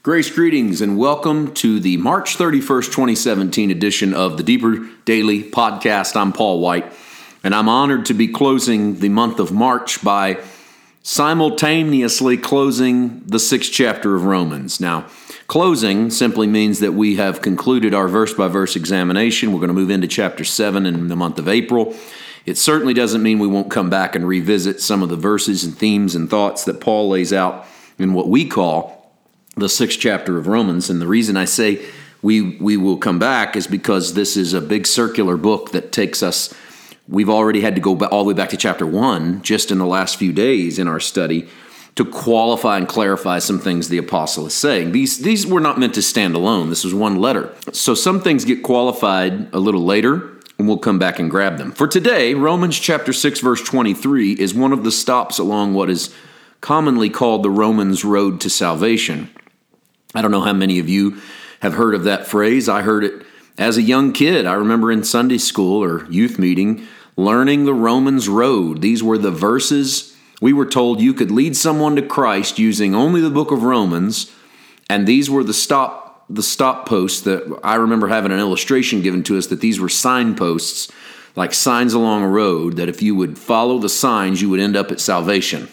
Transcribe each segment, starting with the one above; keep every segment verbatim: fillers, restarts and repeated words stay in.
Grace greetings and welcome to the March thirty-first, twenty seventeen edition of the Deeper Daily Podcast. I'm Paul White, and I'm honored to be closing the month of March by simultaneously closing the sixth chapter of Romans. Now, closing simply means that we have concluded our verse-by-verse examination. We're going to move into chapter seven in the month of April. It certainly doesn't mean we won't come back and revisit some of the verses and themes and thoughts that Paul lays out in what we call the sixth chapter of Romans. And the reason I say we we will come back is because this is a big circular book that takes us, we've already had to go all the way back to chapter one just in the last few days in our study to qualify and clarify some things the apostle is saying. These, these were not meant to stand alone. This was one letter. So some things get qualified a little later, and we'll come back and grab them. For today, Romans chapter six, verse twenty-three is one of the stops along what is commonly called the Romans road to salvation. I don't know how many of you have heard of that phrase. I heard it as a young kid. I remember in Sunday school or youth meeting learning the Romans road. These were the verses we were told you could lead someone to Christ using only the book of Romans, and these were the stop the stop posts that I remember having an illustration given to us that these were signposts, like signs along a road, that if you would follow the signs, you would end up at salvation.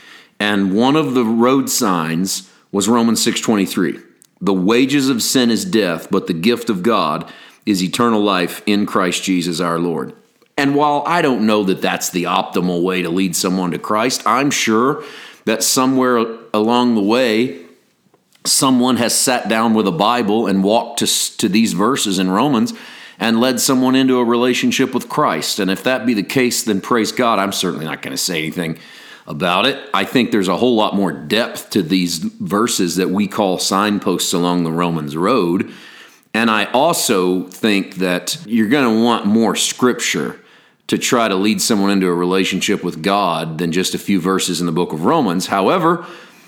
And one of the road signs was Romans six twenty-three. The wages of sin is death, but the gift of God is eternal life in Christ Jesus our Lord. And while I don't know that that's the optimal way to lead someone to Christ, I'm sure that somewhere along the way, someone has sat down with a Bible and walked to, to these verses in Romans and led someone into a relationship with Christ. And if that be the case, then praise God. I'm certainly not going to say anything about it. I think there's a whole lot more depth to these verses that we call signposts along the Romans road. And I also think that you're going to want more scripture to try to lead someone into a relationship with God than just a few verses in the book of Romans. However,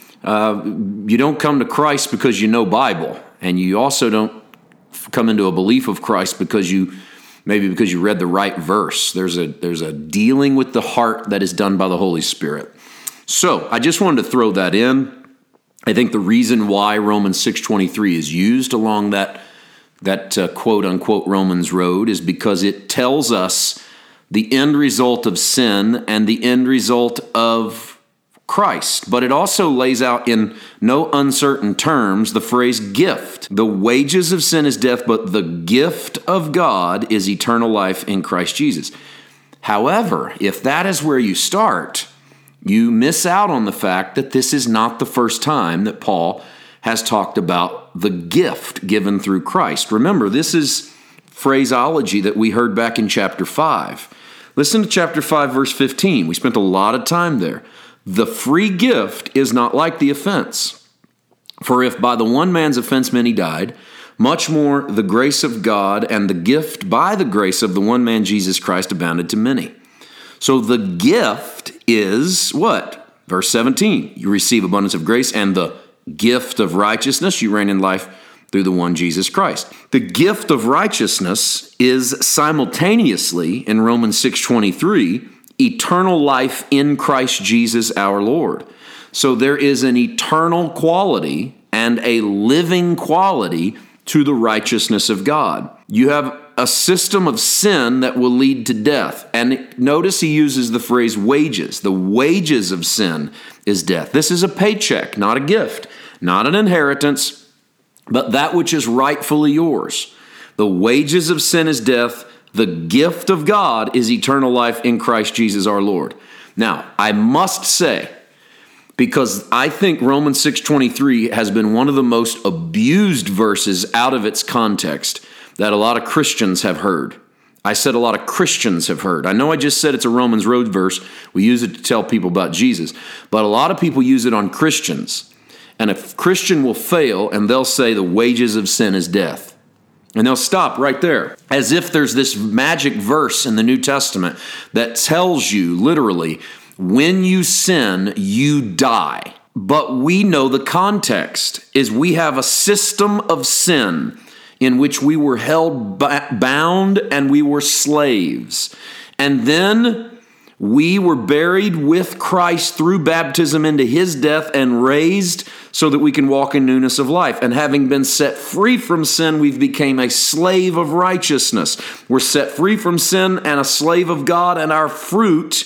uh, you don't come to Christ because you know Bible, and you also don't come into a belief of Christ because you Maybe because you read the right verse. There's a there's a dealing with the heart that is done by the Holy Spirit. So I just wanted to throw that in. I think the reason why Romans six twenty-three is used along that that uh, quote unquote Romans road is because it tells us the end result of sin and the end result of Christ. But it also lays out in no uncertain terms the phrase gift. The wages of sin is death, but the gift of God is eternal life in Christ Jesus. However, if that is where you start, you miss out on the fact that this is not the first time that Paul has talked about the gift given through Christ. Remember, this is phraseology that we heard back in chapter five. Listen to chapter five, verse fifteen. We spent a lot of time there. The free gift is not like the offense. For if by the one man's offense many died, much more the grace of God and the gift by the grace of the one man Jesus Christ abounded to many. So the gift is what? Verse seventeen, you receive abundance of grace and the gift of righteousness. You reign in life through the one Jesus Christ. The gift of righteousness is simultaneously in Romans six twenty-three eternal life in Christ Jesus our Lord. So there is an eternal quality and a living quality to the righteousness of God. You have a system of sin that will lead to death. And notice he uses the phrase wages. The wages of sin is death. This is a paycheck, not a gift, not an inheritance, but that which is rightfully yours. The wages of sin is death. The gift of God is eternal life in Christ Jesus our Lord. Now, I must say, because I think Romans six twenty-three has been one of the most abused verses out of its context that a lot of Christians have heard. I said a lot of Christians have heard. I know I just said it's a Romans road verse. We use it to tell people about Jesus. But a lot of people use it on Christians. And a Christian will fail and they'll say the wages of sin is death. And they'll stop right there, as if there's this magic verse in the New Testament that tells you literally, when you sin, you die. But we know the context is we have a system of sin in which we were held bound and we were slaves. And then We were buried with Christ through baptism into his death and raised so that we can walk in newness of life. And having been set free from sin, we've become a slave of righteousness. We're set free from sin and a slave of God, and our fruit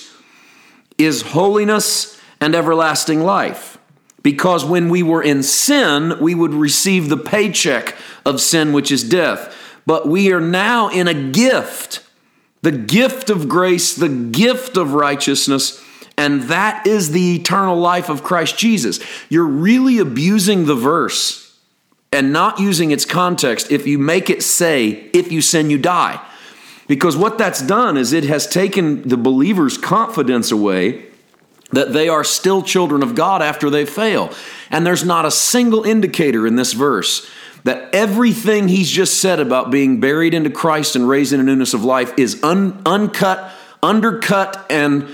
is holiness and everlasting life. Because when we were in sin, we would receive the paycheck of sin, which is death. But we are now in a gift. The gift of grace, the gift of righteousness, and that is the eternal life of Christ Jesus. You're really abusing the verse and not using its context if you make it say, if you sin, you die. Because what that's done is it has taken the believer's confidence away that they are still children of God after they fail. And there's not a single indicator in this verse that everything he's just said about being buried into Christ and raised in a newness of life is un- uncut, undercut, and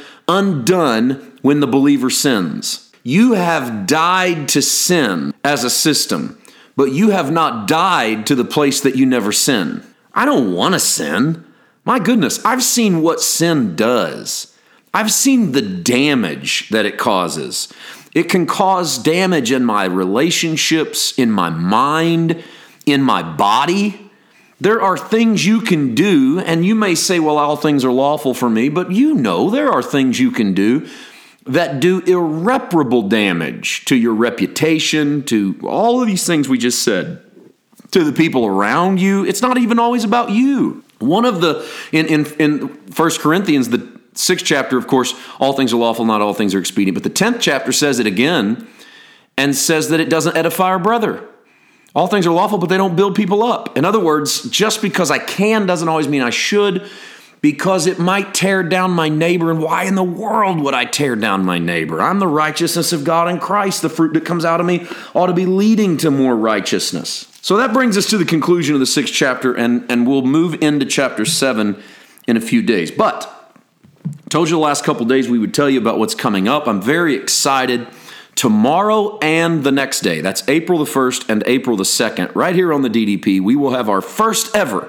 undone when the believer sins. You have died to sin as a system, but you have not died to the place that you never sin. I don't want to sin. My goodness, I've seen what sin does. I've seen the damage that it causes. It can cause damage in my relationships, in my mind, in my body. There are things you can do, and you may say, well, all things are lawful for me, but you know there are things you can do that do irreparable damage to your reputation, to all of these things we just said, to the people around you. It's not even always about you. One of the, in, in, in First Corinthians, the sixth chapter, of course, all things are lawful, not all things are expedient. But the tenth chapter says it again and says that it doesn't edify our brother. All things are lawful, but they don't build people up. In other words, just because I can doesn't always mean I should, because it might tear down my neighbor. And why in the world would I tear down my neighbor? I'm the righteousness of God in Christ. The fruit that comes out of me ought to be leading to more righteousness. So that brings us to the conclusion of the sixth chapter, and, and we'll move into chapter seven in a few days. But told you the last couple days we would tell you about what's coming up. I'm very excited. Tomorrow and the next day, that's April the first and April the second, right here on the D D P, we will have our first ever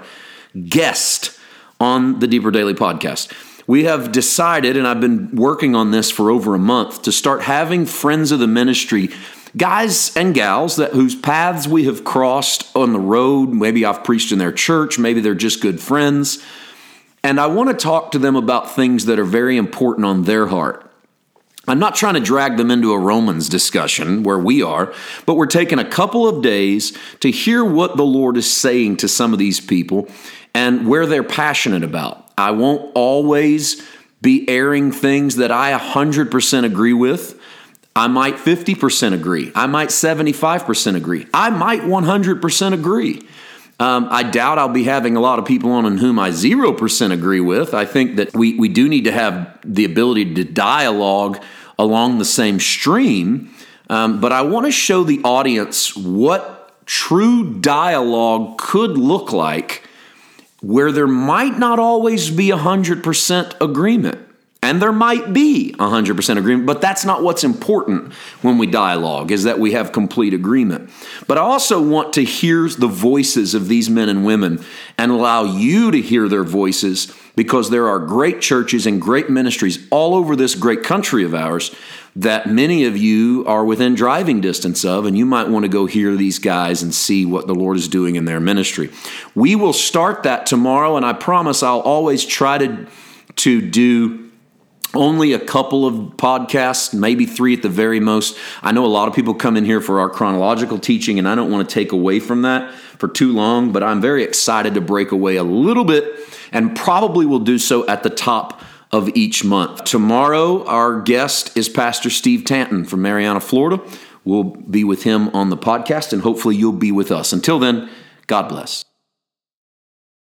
guest on the Deeper Daily Podcast. We have decided, and I've been working on this for over a month, to start having friends of the ministry, guys and gals that whose paths we have crossed on the road. Maybe I've preached in their church, maybe they're just good friends. And I want to talk to them about things that are very important on their heart. I'm not trying to drag them into a Romans discussion where we are, but we're taking a couple of days to hear what the Lord is saying to some of these people and where they're passionate about. I won't always be airing things that I one hundred percent agree with. I might fifty percent agree. I might seventy-five percent agree. I might one hundred percent agree. Um, I doubt I'll be having a lot of people on in whom I zero percent agree with. I think that we, we do need to have the ability to dialogue along the same stream. Um, but I want to show the audience what true dialogue could look like where there might not always be one hundred percent agreement. And there might be one hundred percent agreement, but that's not what's important when we dialogue, is that we have complete agreement. But I also want to hear the voices of these men and women and allow you to hear their voices, because there are great churches and great ministries all over this great country of ours that many of you are within driving distance of, and you might want to go hear these guys and see what the Lord is doing in their ministry. We will start that tomorrow, and I promise I'll always try to, to do only a couple of podcasts, maybe three at the very most. I know a lot of people come in here for our chronological teaching, and I don't want to take away from that for too long, but I'm very excited to break away a little bit, and probably will do so at the top of each month. Tomorrow, our guest is Pastor Steve Tanton from Marianna, Florida. We'll be with him on the podcast, and hopefully you'll be with us. Until then, God bless.